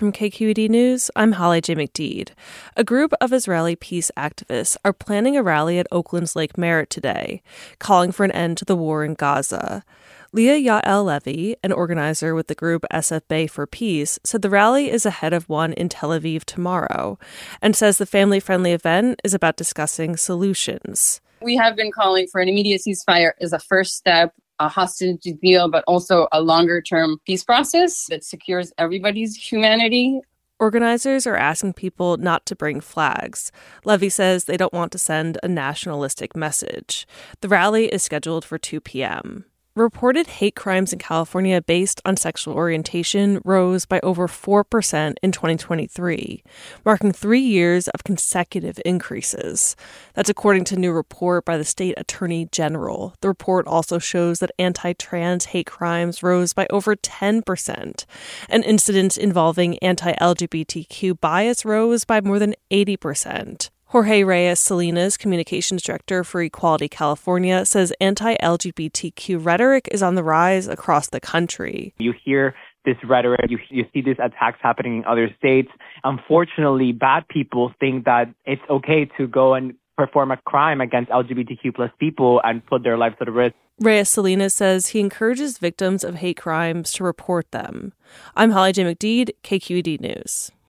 From KQED News, I'm Holly J. McDeed. A group of Israeli peace activists are planning a rally at Oakland's Lake Merritt today, calling for an end to the war in Gaza. Leah Yael Levy, an organizer with the group SFB for Peace, said the rally is ahead of one in Tel Aviv tomorrow, and says the family-friendly event is about discussing solutions. We have been calling for an immediate ceasefire as a first step, a hostage deal, but also a longer-term peace process that secures everybody's humanity. Organizers are asking people not to bring flags. Levy says they don't want to send a nationalistic message. The rally is scheduled for 2 p.m. Reported hate crimes in California based on sexual orientation rose by over 4% in 2023, marking 3 years of consecutive increases. That's according to a new report by the state attorney general. The report also shows that anti-trans hate crimes rose by over 10%, and incidents involving anti-LGBTQ bias rose by more than 80%. Jorge Reyes Salinas, communications director for Equality California, says anti-LGBTQ rhetoric is on the rise across the country. You hear this rhetoric, you see these attacks happening in other states. Unfortunately, bad people think that it's okay to go and perform a crime against LGBTQ plus people and put their lives at risk. Reyes Salinas says he encourages victims of hate crimes to report them. I'm Holly J. McDeed, KQED News.